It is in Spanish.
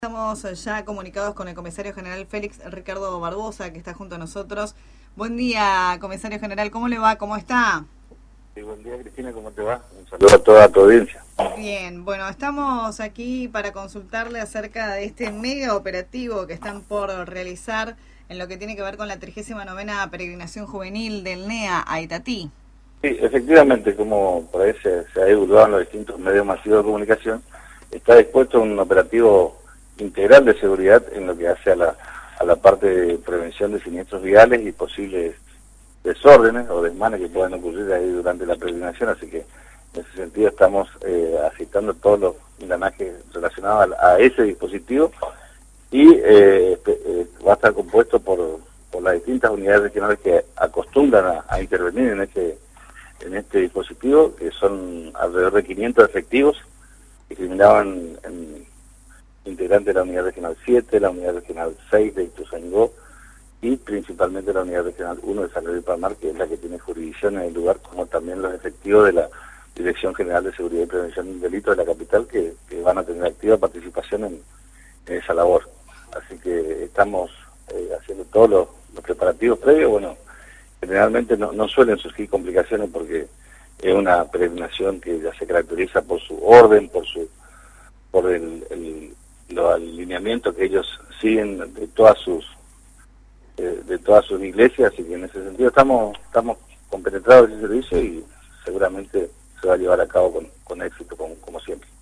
Estamos ya comunicados con el comisario general Félix Ricardo Barbosa, que está junto a nosotros. Buen día, comisario general, ¿cómo le va? ¿Cómo está? Sí, buen día, Cristina, ¿cómo te va? Un saludo a toda tu audiencia. Bien, bueno, estamos aquí para consultarle acerca de este mega operativo que están por realizar en lo que tiene que ver con la 39ª peregrinación juvenil del NEA a Itatí. Sí, efectivamente, como por ahí se ha divulgado en los distintos medios masivos de comunicación, está dispuesto un operativo integral de seguridad en lo que hace a la parte de prevención de siniestros viales y posibles desórdenes o desmanes que puedan ocurrir ahí durante la peregrinación, así que en ese sentido estamos agitando todos los engranajes relacionados a ese dispositivo y va a estar compuesto por las distintas unidades regionales que acostumbran a intervenir en este dispositivo, que son alrededor de 500 efectivos, que terminaban en integrantes de la unidad regional 7, la unidad regional 6 de Ituzaingó y principalmente la unidad regional 1 de San Luis Palmar, que es la que tiene jurisdicción en el lugar, como también los efectivos de la Dirección General de Seguridad y Prevención del Delito de la capital, que van a tener activa participación en esa labor. Así que estamos haciendo todos los preparativos previos. Bueno, generalmente no suelen surgir complicaciones porque es una peregrinación que ya se caracteriza por su orden, por los alineamientos que ellos siguen de todas sus iglesias, así que en ese sentido estamos compenetrados en ese servicio y seguramente se va a llevar a cabo con éxito, como siempre.